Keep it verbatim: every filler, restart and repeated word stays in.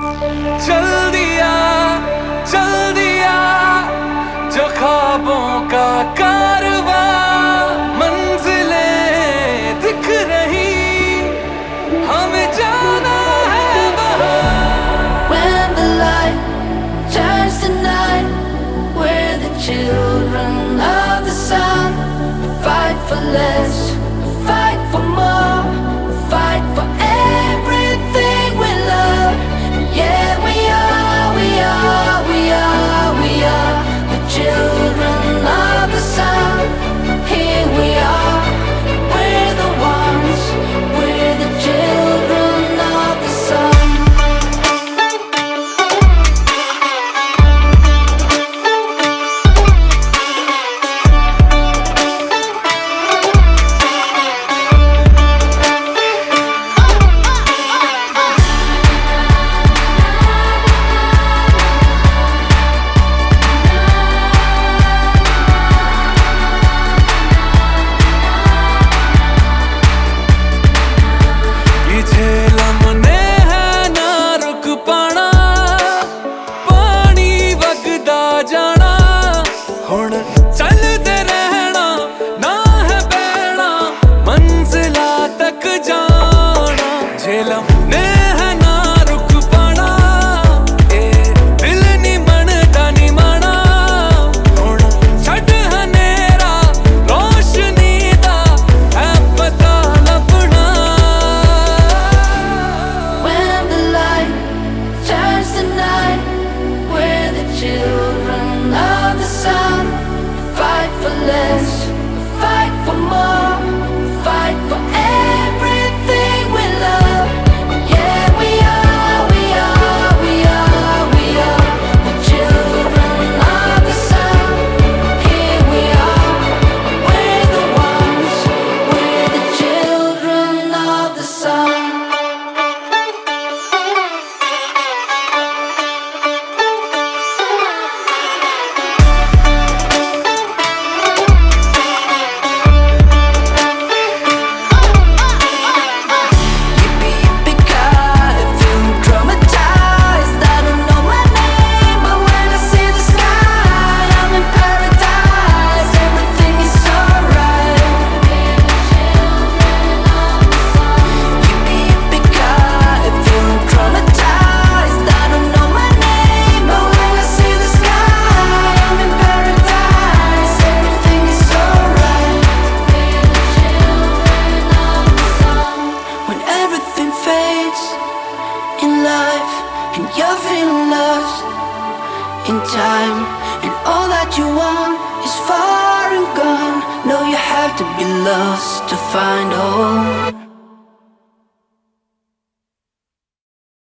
चल दिया चल दिया जो ख्वाबों का कारवां, मंजिलें दिख रही हमें जाना है वहाँ। When the light turns to night, we're the children of the sun. Fight for less, fight for more, fight for everything we love. Yeah, we are, we are, we are, we are the children of the sun. Here we are, we're the ones, we're the children of the sun. ये झेलमने है ना रुक पाना, पानी वगदा जाना, हुण चलदे रहना ना है बहना, मंजिला तक जाना। झेलमने है ना रुक पाना, ए दिल नी मनदा नी माना, हुण छड्ड हनेरा रोशनी दा है पता लभना। When the light turns to night, we're the children of the sun. Fight for less, fight for more, fight for everything we love. Yeah, we are, we are, we are, we are the children of the sun. Here we are, we're the ones, we're the children of the sun. Yippee, yippee-ki-yay, feeling traumatized. I don't know my name, but when I see the sky, I'm in paradise. Everything is alright. Yippee, yippee-ki-yay, feeling traumatized. I don't know my name, but when I see the sky, I'm in paradise. Everything is alright. When everything fades in life and you're feeling lost in time, and all that you want is far and gone, no, you have to be lost to find home.